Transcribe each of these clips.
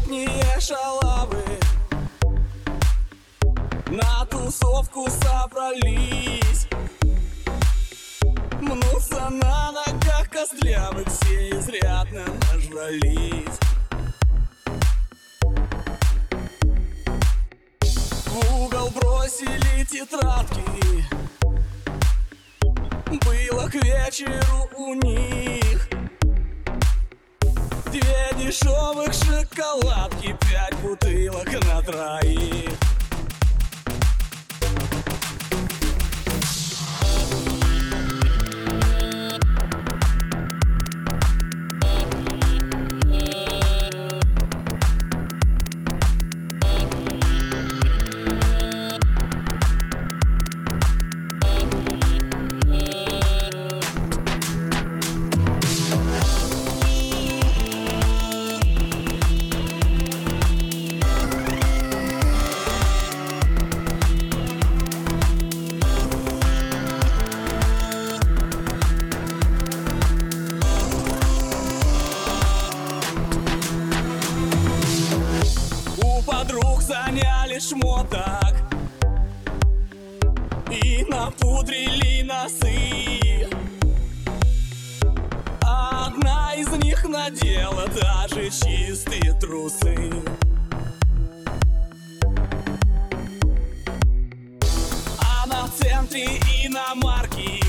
летние шалавы на тусовку собрались. Мнутся на ногах костлявых, все изрядно нажрались. В угол бросили тетрадки, было к вечеру у них 2 дешевых шоколадки, 5 бутылок на троих. Подруг заняли шмоток и напудрили носы. Одна из них надела даже чистые трусы. А на центре иномарки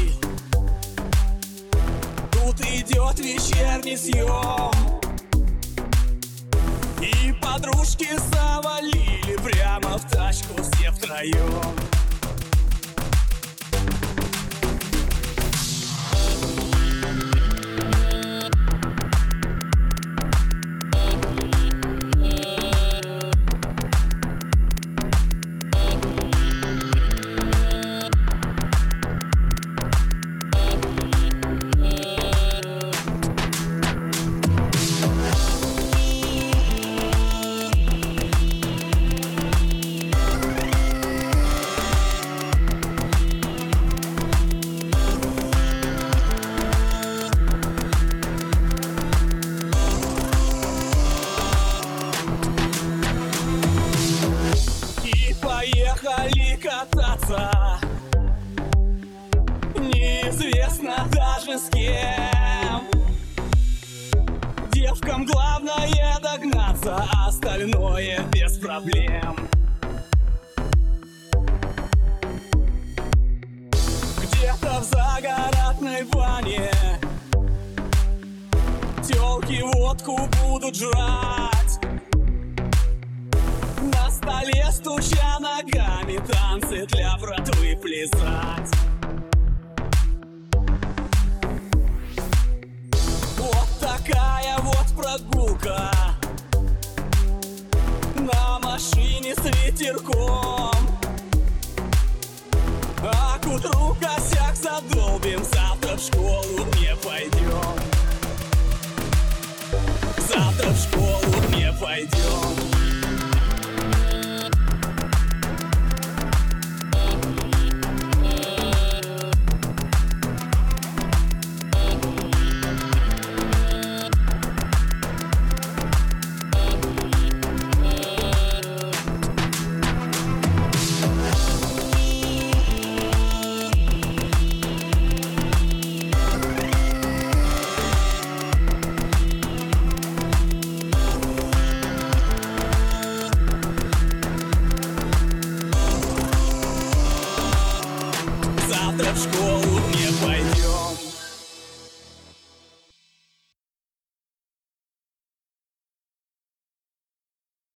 тут идет вечерний съем. И подружки завалили прямо в тачку все втроем. Поехали кататься, неизвестно даже с кем. Девкам главное догнаться, остальное без проблем. Где-то в загородной бане тёлки водку будут жрать, на столе стуча ногами, танцы для братвы плясать. Вот такая вот прогулка на машине с ветерком. А к утру косяк задолбим, завтра в школу не пойдем. Завтра в школу не пойдем. Завтра в школу не пойдем.